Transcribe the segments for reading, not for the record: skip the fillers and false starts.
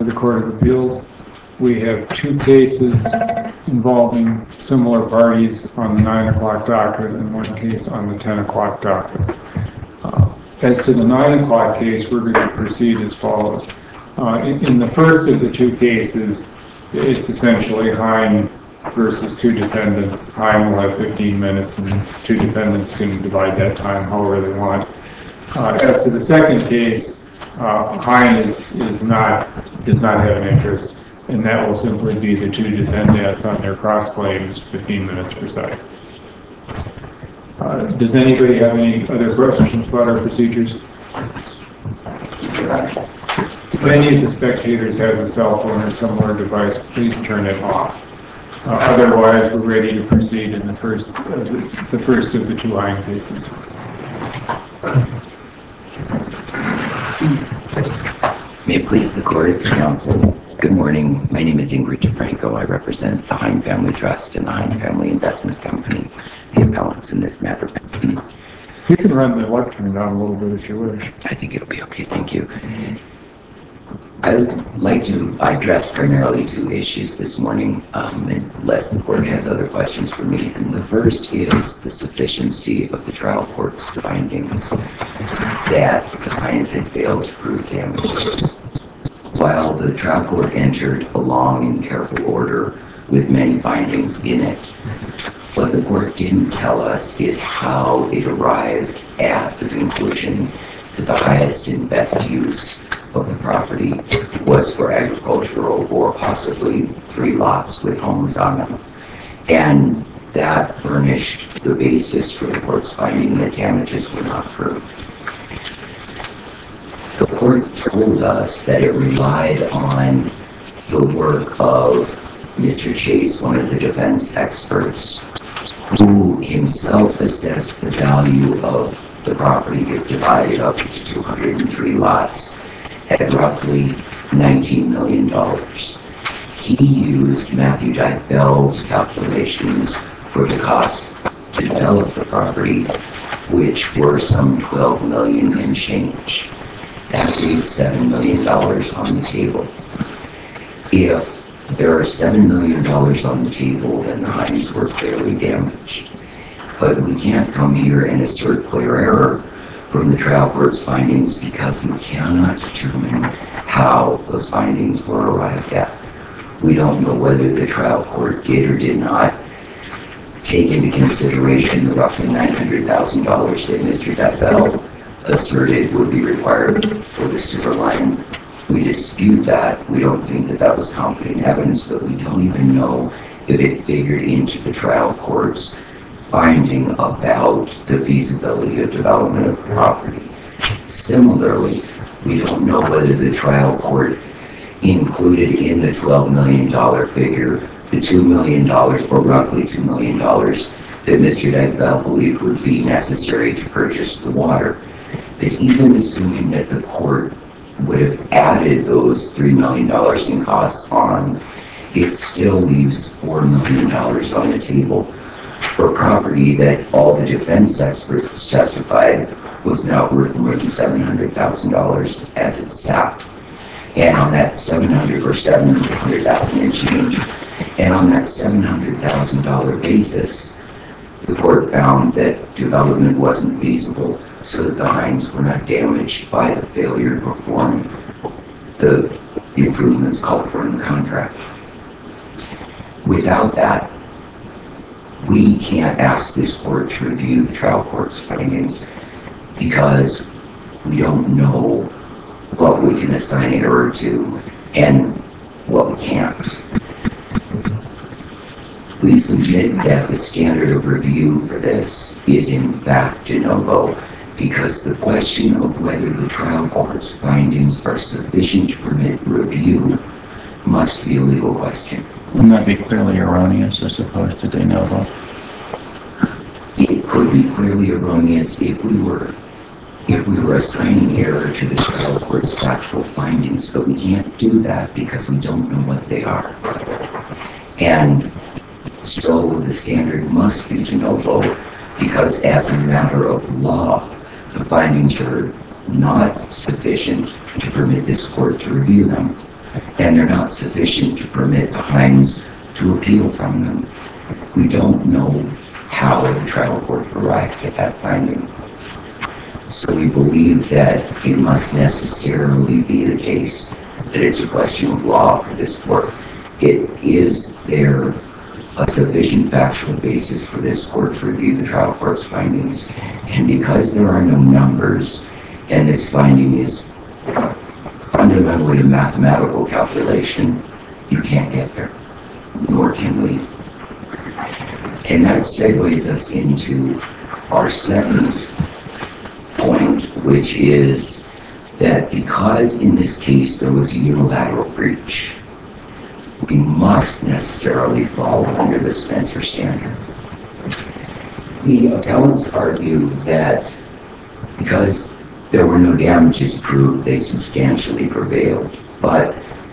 the Court of Appeals. We have two cases involving similar parties on the 9 o'clock docket and one case on the 10 o'clock docket. As to the 9 o'clock case, we're going to proceed as follows. In the first of the two cases, it's essentially Hein versus two defendants. Hein will have 15 minutes and two defendants can divide that time however they want. As to the second case, Hein does not have an interest, and that will simply be the two defendants on their cross claims, 15 minutes per side. Does anybody have any other questions about our procedures? If any of the spectators has a cell phone or similar device, please turn it off. Otherwise, we're ready to proceed in the first of the two Hein cases. May it please the Court, Counsel. Good morning. My name is Ingrid DeFranco. I represent the Hein Family Trust and the Hein Family Investment Company, the appellants in this matter. You can run the lectern down a little bit if you wish. I think it'll be okay. Thank you. I'd like to address primarily two issues this morning, unless the Court has other questions for me. And the first is the sufficiency of the trial court's findings that the Heins had failed to prove damages. While the trial court entered a long and careful order with many findings in it, what the court didn't tell us is how it arrived at the conclusion that the highest and best use of the property was for agricultural or possibly 3 lots with homes on them. And that furnished the basis for the court's finding that damages were not proved. The court told us that it relied on the work of Mr. Chase, one of the defense experts, who himself assessed the value of the property if divided up into 203 lots at roughly $19 million. He used Matthew Bell's calculations for the cost to develop the property, which were some $12 million and change. That leaves $7 million on the table. If there are $7 million on the table, then the Heins were clearly damaged. But we can't come here and assert clear error from the trial court's findings because we cannot determine how those findings were arrived at. We don't know whether the trial court did or did not take into consideration the roughly $900,000 that Mr. Bell asserted would be required for the sewer line. We dispute that. We don't think that that was competent evidence, but we don't even know if it figured into the trial court's finding about the feasibility of development of the property. Similarly, we don't know whether the trial court included in the $12 million figure the $2 million, or roughly $2 million, that Mr. Bell believed would be necessary to purchase the water. But even assuming that the court would have added those $3 million in costs on, it still leaves $4 million on the table for a property that all the defense experts testified was now worth more than $700,000 as it sat. And on that $700,000 and change, and on that $700,000 basis, the court found that development wasn't feasible, so that the Heins were not damaged by the failure to perform the improvements called for in the contract. Without that, we can't ask this court to review the trial court's findings because we don't know what we can assign error to and what we can't. We submit that the standard of review for this is in fact de novo, because the question of whether the trial court's findings are sufficient to permit review must be a legal question. Wouldn't that be clearly erroneous as opposed to de novo? It could be clearly erroneous if we were assigning error to the trial court's factual findings, but we can't do that because we don't know what they are. And so the standard must be de novo, because as a matter of law, the findings are not sufficient to permit this court to review them. and they're not sufficient to permit the Hines to appeal from them. We don't know how the trial court arrived at that finding. So we believe that it must necessarily be the case that it's a question of law for this court. Is there a sufficient factual basis for this court to review the trial court's findings? And because there are no numbers, and this finding is fundamentally a mathematical calculation, you can't get there, nor can we. And that segues us into our second point, which is that because in this case there was a unilateral breach, we must necessarily fall under the Spencer standard. The appellants argue that because there were no damages proved, they substantially prevailed, but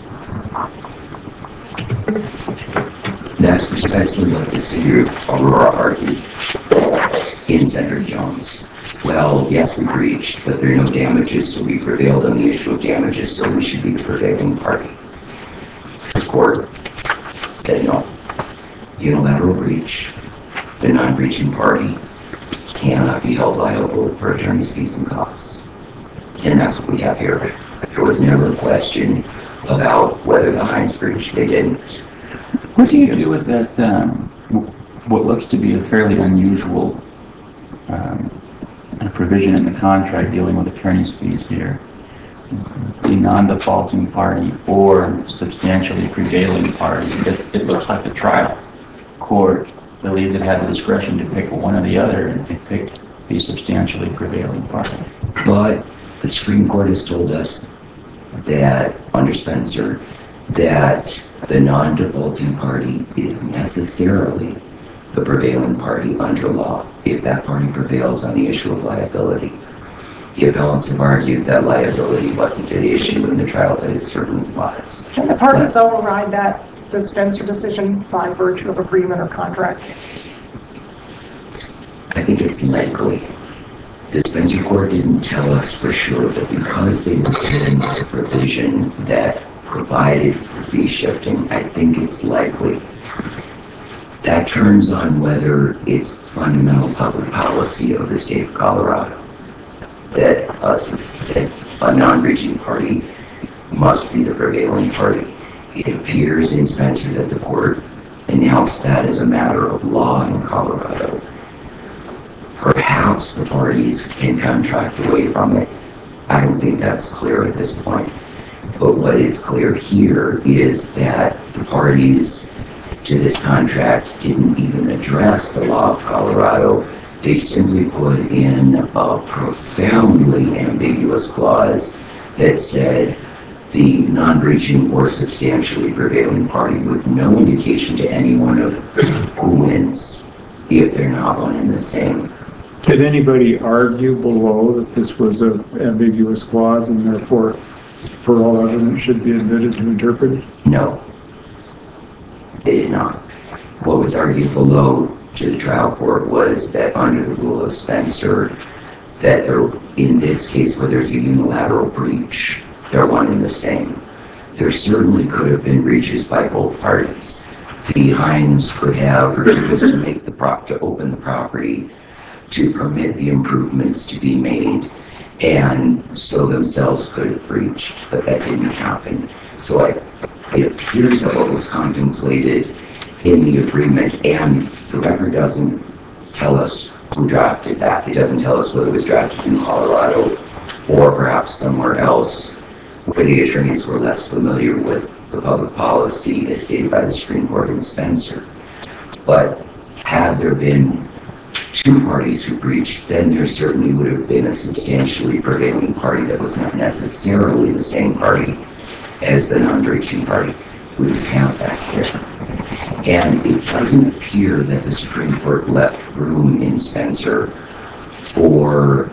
that's precisely what the city of Aurora argued in Cedric Jones. Well, yes, we breached, but there are no damages, so we prevailed on the issue of damages, so we should be the prevailing party. This court said no. Unilateral breach, the non-breaching party cannot be held liable for attorney's fees and costs. And that's what we have here. There was never a question about whether the Hines breached. They didn't. What do you do with that, what looks to be a fairly unusual provision in the contract dealing with attorney's fees here? The non-defaulting party or substantially prevailing party. It looks like the trial court believed it had the discretion to pick one or the other, and it picked the substantially prevailing party. But the Supreme Court has told us that, under Spencer, that the non-defaulting party is necessarily the prevailing party under law if that party prevails on the issue of liability. The appellants have argued that liability wasn't an issue in the trial, but it certainly was. Can the parties override the Spencer decision by virtue of agreement or contract? I think it's likely. The Spencer court didn't tell us for sure, but because they were given a provision that provided for fee shifting, I think it's likely. That turns on whether it's fundamental public policy of the state of Colorado that a non-breaching party must be the prevailing party. It appears in Spencer that the court announced that as a matter of law in Colorado. Perhaps the parties can contract away from it. I don't think that's clear at this point. But what is clear here is that the parties to this contract didn't even address the law of Colorado. They simply put in a profoundly ambiguous clause that said the non-breaching or substantially prevailing party with no indication to anyone of who wins if they're not one and the same. Did anybody argue below that this was an ambiguous clause and therefore for all evidence should be admitted to interpret it? No, they did not. What was argued below to the trial court was that under the rule of Spencer, that in this case where there's a unilateral breach, they're one and the same. There certainly could have been breaches by both parties. The Hines could have refused to open the property to permit the improvements to be made, and so themselves could have breached, but that didn't happen. So it appears that what was contemplated in the agreement, and the record doesn't tell us who drafted that. It doesn't tell us whether it was drafted in Colorado or perhaps somewhere else where the attorneys were less familiar with the public policy as stated by the Supreme Court in Spencer. But had there been two parties who breached, then there certainly would have been a substantially prevailing party that was not necessarily the same party as the non-breaching party. We just have that here. And it doesn't appear that the Supreme Court left room in Spencer for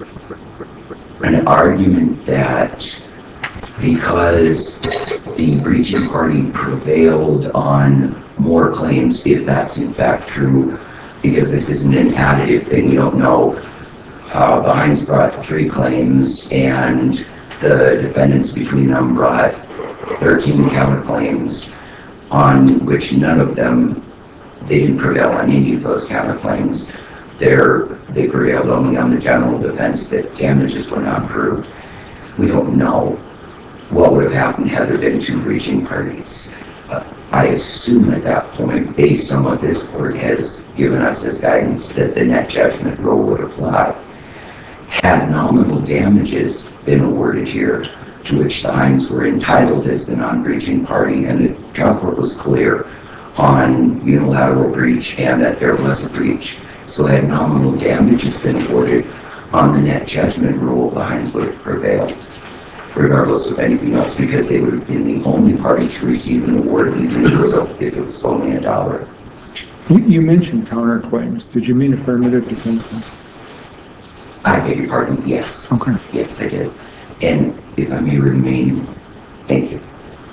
an argument that because the breaching party prevailed on more claims, if that's in fact true, because this isn't an additive thing, we don't know. The Hines brought 3 claims and the defendants between them brought 13 counterclaims on which none of them, they didn't prevail on any of those counterclaims. They prevailed only on the general defense that damages were not proved. We don't know what would have happened had there been two breaching parties. I assume at that point, based on what this court has given us as guidance, that the net judgment rule would apply. Had nominal damages been awarded here, to which the Hines were entitled as the non-breaching party, and the trial court was clear on unilateral breach and that there was a breach. So had nominal damages been awarded on the net judgment rule, the Hines would have prevailed, regardless of anything else, because they would have been the only party to receive an award, even if it was only $1. You mentioned counterclaims. Did you mean affirmative defenses? I beg your pardon, yes. Okay. Yes, I did. And if I may remain, thank you.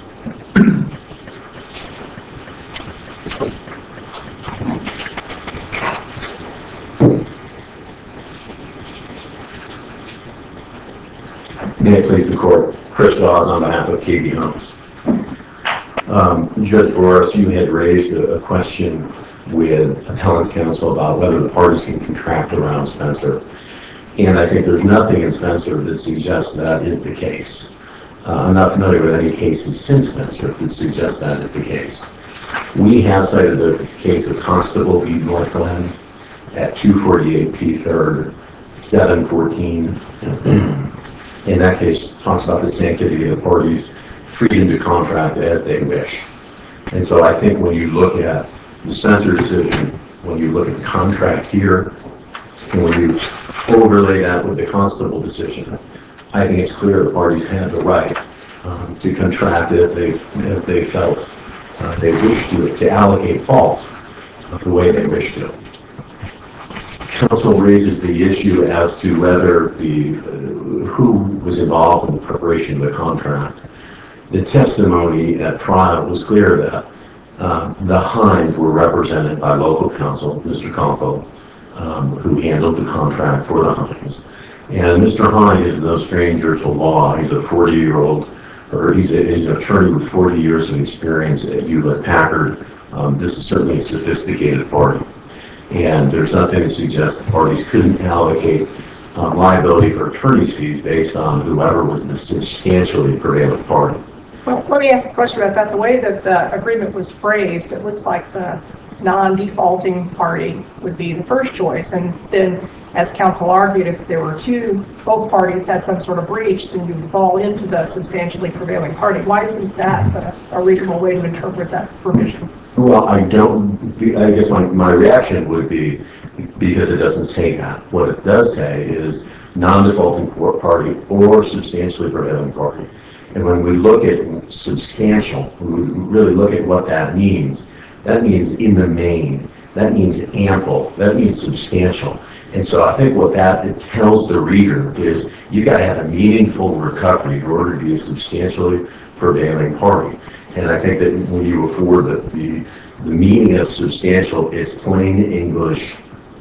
May it please the court. Chris Dawes on behalf of KB Homes. Judge Boris, you had raised a question with appellant's counsel about whether the parties can contract around Spencer. And I think there's nothing in Spencer that suggests that is the case. I'm not familiar with any cases since Spencer that suggest that is the case. We have cited the case of Constable v. Northland at 248 P. 3rd, 714. And that case talks about the sanctity of the parties' freedom to contract as they wish. And so I think when you look at the Spencer decision, when you look at the contract here, and when you overlay that with the Constable decision, I think it's clear the parties have the right to contract as they felt they wish to allocate fault the way they wish to. Counsel raises the issue as to whether who was involved in the preparation of the contract. The testimony at trial was clear that the Hines were represented by local counsel, Mr. Campo, who handled the contract for the Hines. And Mr. Hine is no stranger to law. He's a 40-year-old, or he's an attorney with 40 years of experience at Hewlett-Packard. This is certainly a sophisticated party. And there's nothing to suggest the parties couldn't allocate liability for attorney's fees based on whoever was the substantially prevailing party. Well, let me ask a question about that. The way that the agreement was phrased, it looks like the non-defaulting party would be the first choice. And then, as counsel argued, if there were both parties had some sort of breach, then you would fall into the substantially prevailing party. Why isn't that a reasonable way to interpret that provision? Well, I guess my reaction would be because it doesn't say that. What it does say is non-defaulting party or substantially prevailing party. And when we look at substantial, when we really look at what that means in the main, that means ample, that means substantial. And so I think what that tells the reader is you got to have a meaningful recovery in order to be a substantially prevailing party. And I think that when you afford the meaning of substantial, its plain English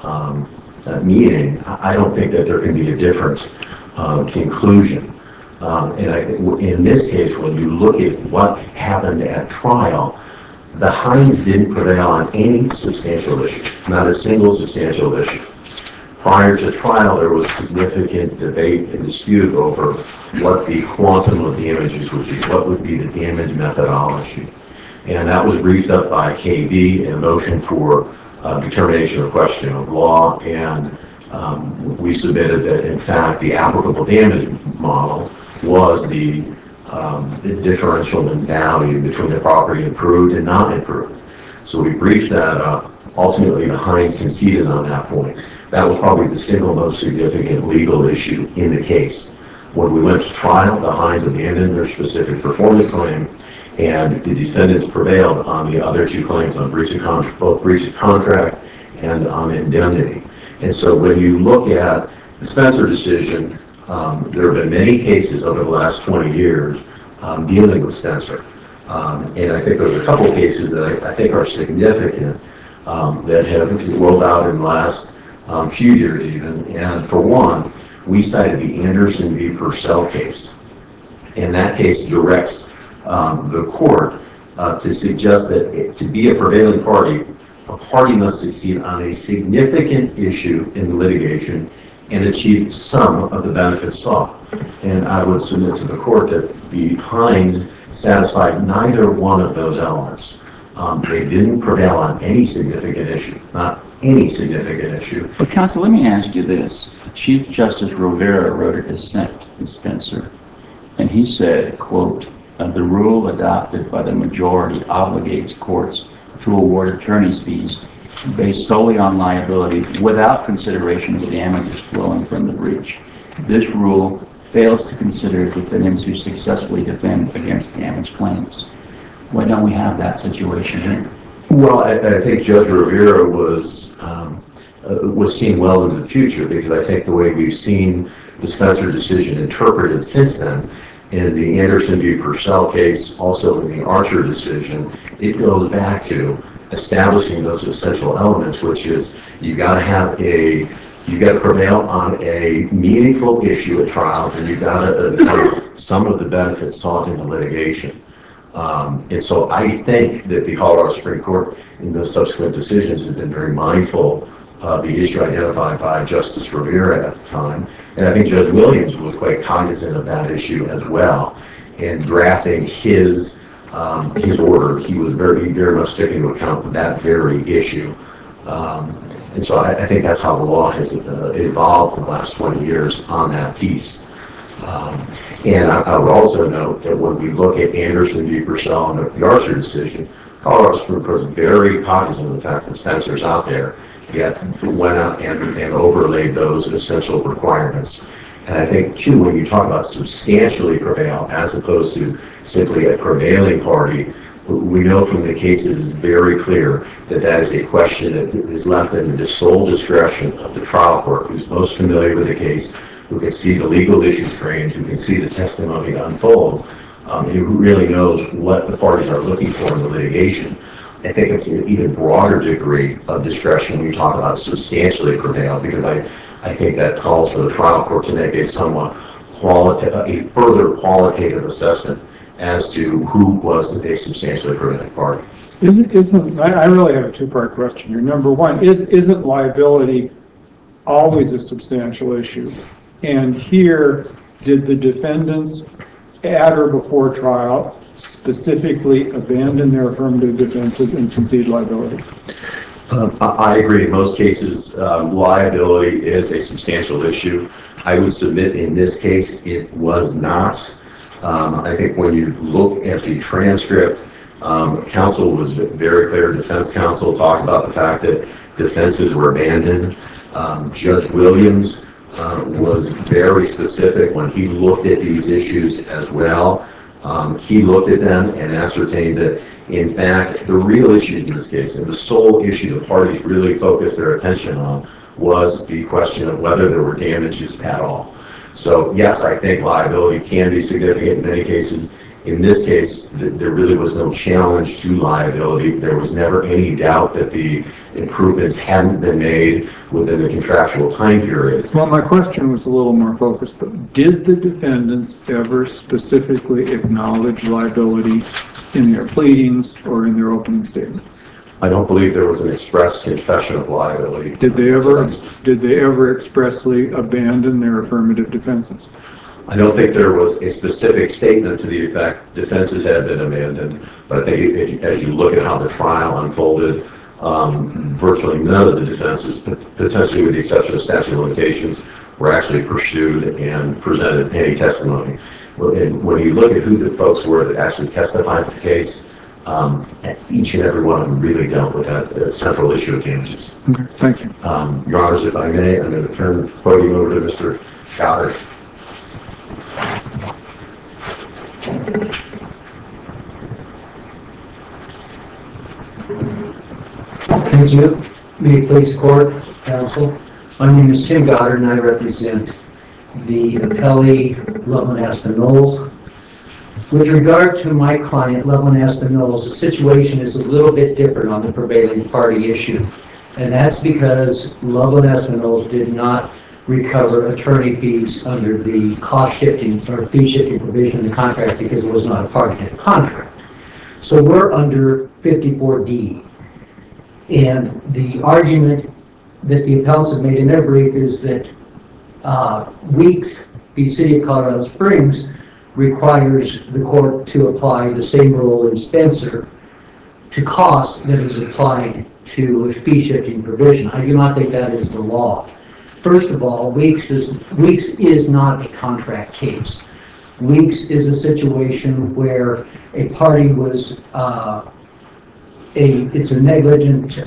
meaning, I don't think that there can be a different conclusion. And I think in this case, when you look at what happened at trial, the Hines didn't prevail on any substantial issue, not a single substantial issue. Prior to trial, there was significant debate and dispute over what the quantum of damages would be, what would be the damage methodology. And that was briefed up by KB in a motion for determination of question of law, and we submitted that, in fact, the applicable damage model was the differential in value between the property improved and not improved. So we briefed that up. Ultimately, the Hines conceded on that point. That was probably the single most significant legal issue in the case. When we went to trial, the Hines abandoned their specific performance claim, and the defendants prevailed on the other two claims, on both breach of contract and on indemnity. And so when you look at the Spencer decision, there have been many cases over the last 20 years dealing with Spencer. And I think there's a couple of cases that I think are significant that have rolled out in the last few years even. And for one, we cited the Anderson v. Purcell case. And that case directs the court to suggest that to be a prevailing party, a party must succeed on a significant issue in the litigation and achieve some of the benefits sought. And I would submit to the court that the Hines satisfied neither one of those elements. They didn't prevail on any significant issue, not any significant issue. But counsel, let me ask you this. Chief Justice Rivera wrote a dissent in Spencer, and he said, quote, the rule adopted by the majority obligates courts to award attorney's fees based solely on liability without consideration of damages flowing from the breach. This rule fails to consider defendants who successfully defend against damage claims. Why don't we have that situation here? Well, I think Judge Rivera was seeing well into the future, because I think the way we've seen the Spencer decision interpreted since then, in the Anderson v. Purcell case, also in the Archer decision, it goes back to establishing those essential elements, which is you got to prevail on a meaningful issue at trial, and you got to some of the benefits sought in the litigation. And so I think that the Colorado Supreme Court in those subsequent decisions has been very mindful of the issue identified by Justice Rivera at the time. And I think Judge Williams was quite cognizant of that issue as well. In drafting his order, he was very much taking into account that very issue. And so I think that's how the law has evolved in the last 20 years on that piece. And I would also note that when we look at Anderson v. Purcell and the Archer decision, Colorado Supreme Court is very cognizant of the fact that Spencer's out there, yet went out and overlaid those essential requirements. And I think, too, when you talk about substantially prevail as opposed to simply a prevailing party, we know from the cases very clear that that is a question that is left in the sole discretion of the trial court, who's most familiar with the case, who can see the legal issues framed, who can see the testimony unfold, and who really knows what the parties are looking for in the litigation. I think it's an even broader degree of discretion when you talk about substantially prevail, because I think that calls for the trial court to make a somewhat a further qualitative assessment as to who was a substantially prevailing party. I really have a two-part question here. Number one, isn't liability always a substantial issue? And here, did the defendants at or before trial specifically abandon their affirmative defenses and concede liability? I agree. In most cases, liability is a substantial issue. I would submit in this case it was not. I think when you look at the transcript, counsel was very clear. Defense counsel talked about the fact that defenses were abandoned. Judge Williams was very specific when he looked at these issues as well. He looked at them and ascertained that, in fact, the real issues in this case, and the sole issue the parties really focused their attention on, was the question of whether there were damages at all. So, yes, I think liability can be significant in many cases. In this case, there really was no challenge to liability. There was never any doubt that the improvements hadn't been made within the contractual time period. Well, my question was a little more focused. Did the defendants ever specifically acknowledge liability in their pleadings or in their opening statement? I don't believe there was an express confession of liability. Did they ever expressly abandon their affirmative defenses? I don't think there was a specific statement to the effect defenses had been abandoned, but I think as you look at how the trial unfolded, virtually none of the defenses, potentially with the exception of statute of limitations, were actually pursued and presented any testimony. When you look at who the folks were that actually testified in the case, each and every one of them really dealt with that central issue of damages. Okay, thank you. Your Honors, if I may, I'm going to turn the podium over to Mr. Goddard. Thank you. May it please the court, counsel. My name is Tim Goddard, and I represent the appellee, Loveland Aspen Knolls. With regard to my client, Loveland Aspen Knolls, the situation is a little bit different on the prevailing party issue, and that's because Loveland Aspen Knolls did not recover attorney fees under the cost shifting or fee shifting provision in the contract because it was not a part of the contract. So we're under 54D. And the argument that the appellants have made in their brief is that Weeks v. City of Colorado Springs requires the court to apply the same rule in Spencer to costs that is applied to a fee shifting provision. I do not think that is the law. First of all, Weeks is not a contract case. Weeks is a situation where a party was it's a negligent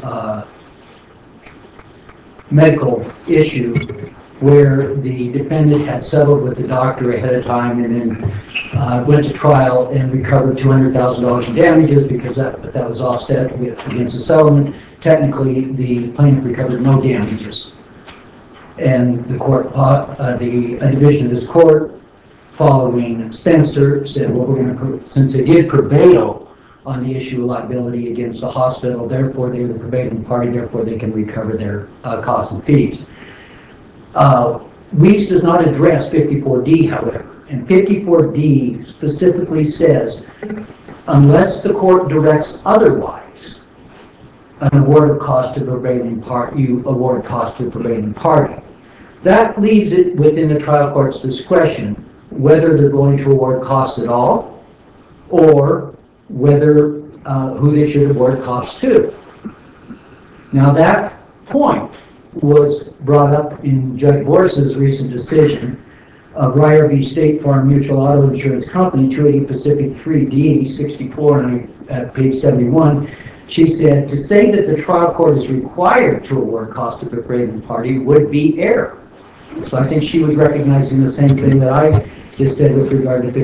medical issue where the defendant had settled with the doctor ahead of time and then went to trial and recovered $200,000 in damages because that was offset against the settlement. Technically, the plaintiff recovered no damages. And the court, the division of this court, following Spencer, said, well, we're going to, since they did prevail on the issue of liability against the hospital, therefore they're the prevailing party, therefore they can recover their costs and fees. Weeks does not address 54D, however, and 54D specifically says, unless the court directs otherwise, an award of cost to prevailing party, you award cost to prevailing party. That leaves it within the trial court's discretion whether they're going to award costs at all or whether who they should award costs to. Now that point was brought up in Judge Boris's recent decision of Ryer v. State Farm Mutual Auto Insurance Company, 280 Pacific 3D 64, and at page 71, she said, to say that the trial court is required to award costs to the prevailing party would be error. So I think she was recognizing the same thing that I just said with regard to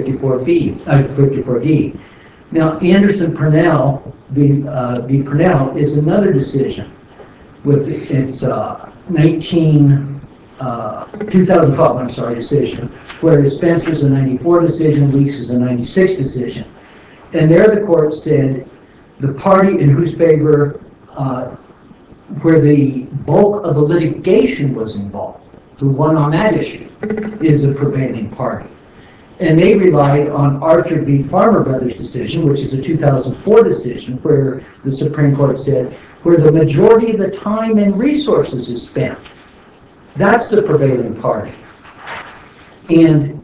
54D. Now, Anderson-Purnell v. Purnell is another decision with its 2012 decision, whereas Spencer's a 94 decision, Weeks is a 96 decision. And there the court said the party in whose favor, where the bulk of the litigation was involved, who won on that issue, is the prevailing party. And they relied on Archer v. Farmer Brothers decision, which is a 2004 decision, where the Supreme Court said, where the majority of the time and resources is spent, that's the prevailing party. And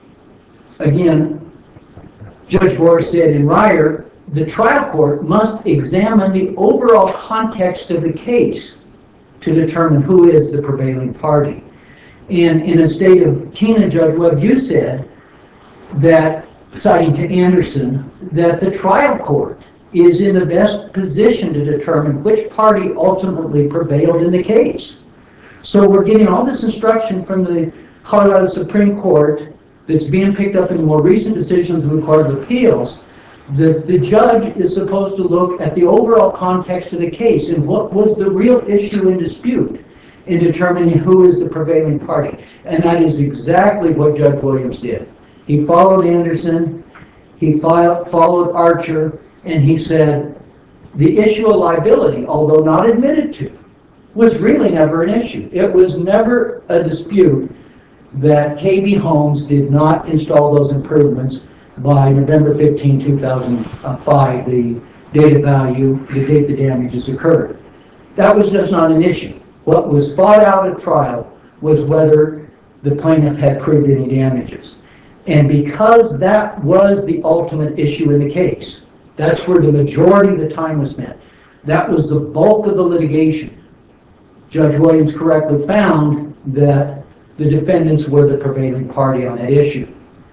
again, Judge Boris said in Ryer, the trial court must examine the overall context of the case to determine who is the prevailing party. And in the state of Keenan, Judge Webb, you said that, citing to Anderson, that the trial court is in the best position to determine which party ultimately prevailed in the case. So we're getting all this instruction from the Colorado Supreme Court that's being picked up in the more recent decisions of the Court of Appeals, that the judge is supposed to look at the overall context of the case and what was the real issue in dispute in determining who is the prevailing party. And that is exactly what Judge Williams did. He followed Anderson, he followed Archer, and he said the issue of liability, although not admitted to, was really never an issue. It was never a dispute that KB Homes did not install those improvements by November 15, 2005, the date of value, the date the damages occurred. That was just not an issue. What was fought out at trial was whether the plaintiff had proved any damages. And because that was the ultimate issue in the case, that's where the majority of the time was spent. That was the bulk of the litigation. Judge Williams correctly found that the defendants were the prevailing party on that issue.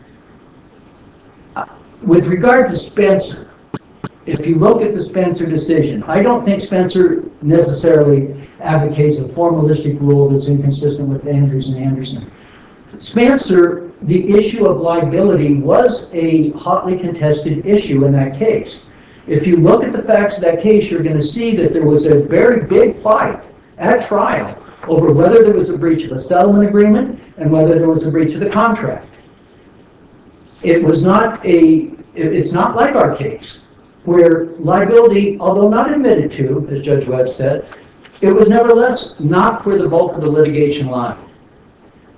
With regard to Spencer, if you look at the Spencer decision, I don't think Spencer necessarily advocates a formalistic rule that's inconsistent with Andrews and Anderson. Spencer, the issue of liability was a hotly contested issue in that case. If you look at the facts of that case, you're going to see that there was a very big fight at trial over whether there was a breach of the settlement agreement and whether there was a breach of the contract. It's not like our case, where liability, although not admitted to, as Judge Webb said, it was nevertheless not where the bulk of the litigation lied.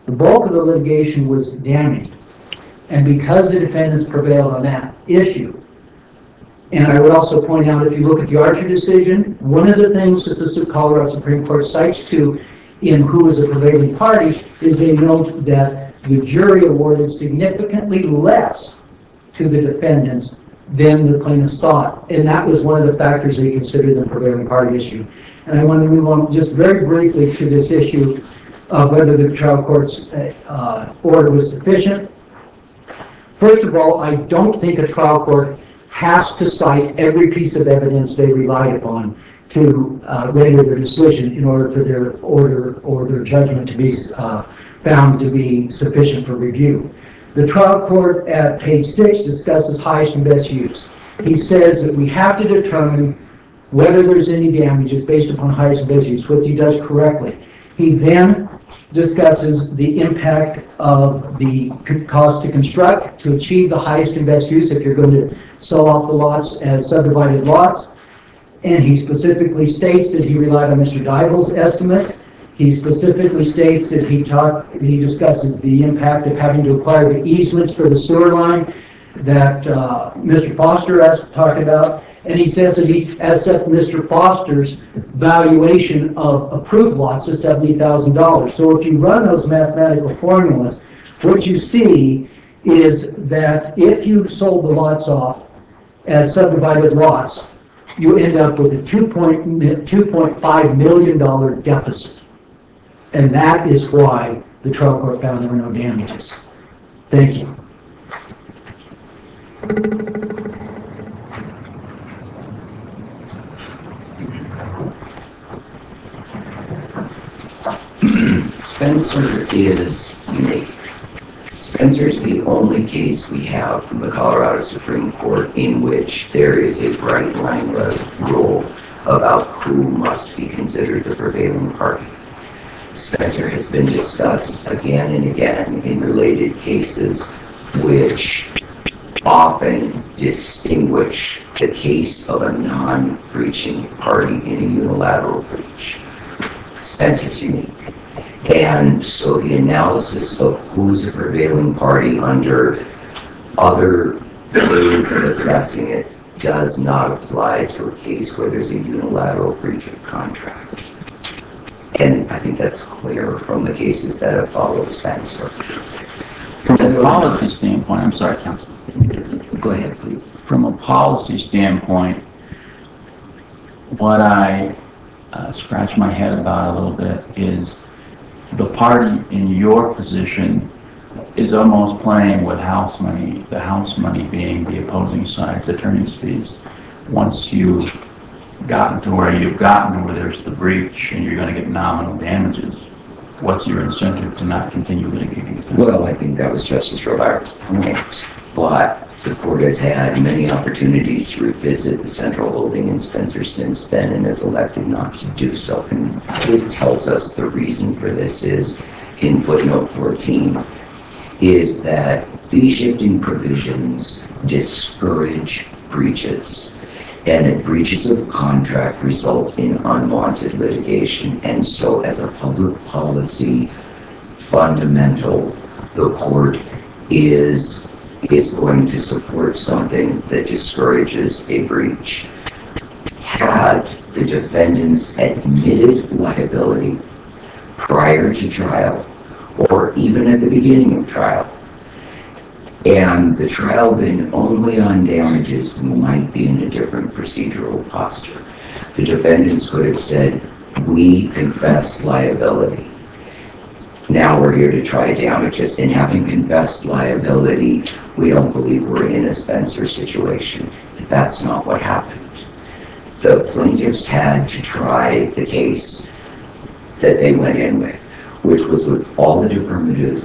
The bulk of the litigation was damages. And because the defendants prevailed on that issue, and I would also point out, if you look at the Archer decision, one of the things that the Colorado Supreme Court cites to in who is a prevailing party is they note that the jury awarded significantly less to the defendants than the plaintiffs thought. And that was one of the factors they considered the prevailing party issue. And I want to move on just very briefly to this issue of whether the trial court's order was sufficient. First of all, I don't think a trial court has to cite every piece of evidence they relied upon to render their decision in order for their order or their judgment to be found to be sufficient for review. The trial court at page 6 discusses highest and best use. He says that we have to determine whether there's any damages based upon highest and best use, which he does correctly. He then discusses the impact of the cost to construct to achieve the highest and best use if you're going to sell off the lots as subdivided lots. And he specifically states that he relied on Mr. Dyble's estimates. He specifically states that he discusses the impact of having to acquire the easements for the sewer line that Mr. Foster has talked about. And he says that he has set Mr. Foster's valuation of approved lots at $70,000. So if you run those mathematical formulas, what you see is that if you sold the lots off as subdivided lots, you end up with a $2.5 million deficit. And that is why the trial court found there were no damages. Thank you. Spencer is unique. Spencer's the only case we have from the Colorado Supreme Court in which there is a bright line rule about who must be considered the prevailing party. Spencer has been discussed again and again in related cases which often distinguish the case of a non-breaching party in a unilateral breach. Spencer's unique. And so the analysis of who's a prevailing party under other ways of assessing it does not apply to a case where there's a unilateral breach of contract. And I think that's clear from the cases that have followed Spencer. From a policy standpoint, I'm sorry, Counsel. Go ahead, please. From a policy standpoint, what I scratch my head about a little bit is the party in your position is almost playing with house money, the house money being the opposing side's attorney's fees. Once you've gotten to where you've gotten, where there's the breach and you're going to get nominal damages, what's your incentive to not continue litigating? Well, I think that was Justice Robart's point, but the court has had many opportunities to revisit the central holding in Spencer since then and has elected not to do so. And it tells us the reason for this is, in footnote 14, is that fee shifting provisions discourage breaches, and that breaches of contract result in unwanted litigation. And so as a public policy fundamental, the court is going to support something that discourages a breach. Had the defendants admitted liability prior to trial, or even at the beginning of trial, and the trial been only on damages, we might be in a different procedural posture. The defendants could have said, we confess liability. Now we're here to try damages, and having confessed liability, we don't believe we're in a Spencer situation. That's not what happened. The plaintiffs had to try the case that they went in with, which was with all the affirmative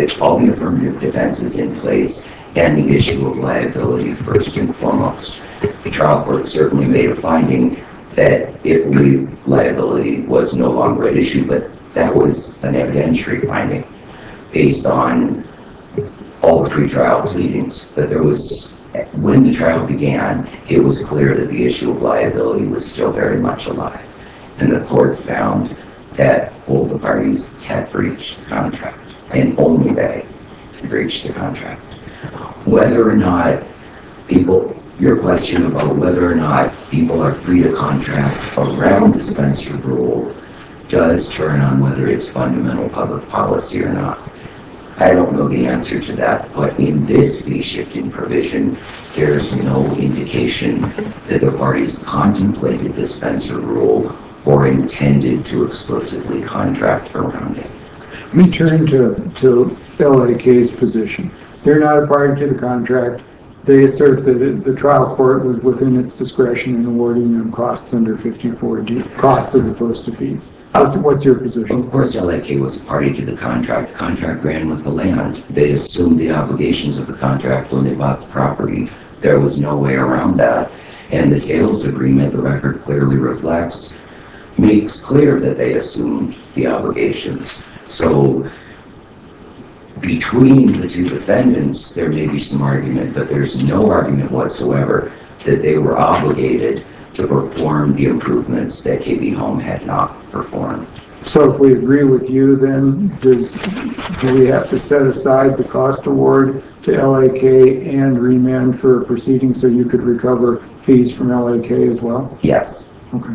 defenses in place and the issue of liability first and foremost. The trial court certainly made a finding that it believed liability was no longer an issue, but that was an evidentiary finding based on all the pretrial pleadings. But there was, when the trial began, it was clear that the issue of liability was still very much alive. And the court found that all the parties had breached the contract. and only they breached the contract. Whether or not your question about whether or not people are free to contract around the Spencer rule does turn on whether it's fundamental public policy or not. I don't know the answer to that, but in this fee shifting provision, there's no indication that the parties contemplated the Spencer rule or intended to explicitly contract around it. Let me turn to LAK's position. They're not a party to the contract. They assert that the trial court was within its discretion in awarding them costs under 54D, costs as opposed to fees. What's your position? Of course, LAK was a party to the contract. The contract ran with the land. They assumed the obligations of the contract when they bought the property. There was no way around that. And the sales agreement, the record clearly reflects, makes clear that they assumed the obligations. So between the two defendants, there may be some argument, but there's no argument whatsoever that they were obligated to perform the improvements that KB Home had not performed. So if we agree with you, then do we have to set aside the cost award to LAK and remand for a proceeding so you could recover fees from LAK as well? Yes. Okay.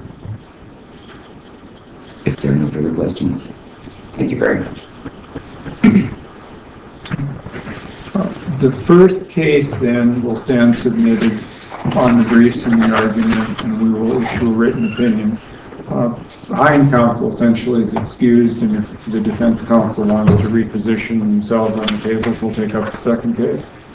If there are no further questions, thank you very much. The first case then will stand submitted on the briefs and the argument, and we will issue a written opinion. Hind counsel essentially is excused, and if the defense counsel wants to reposition themselves on the tables, we'll take up the second case.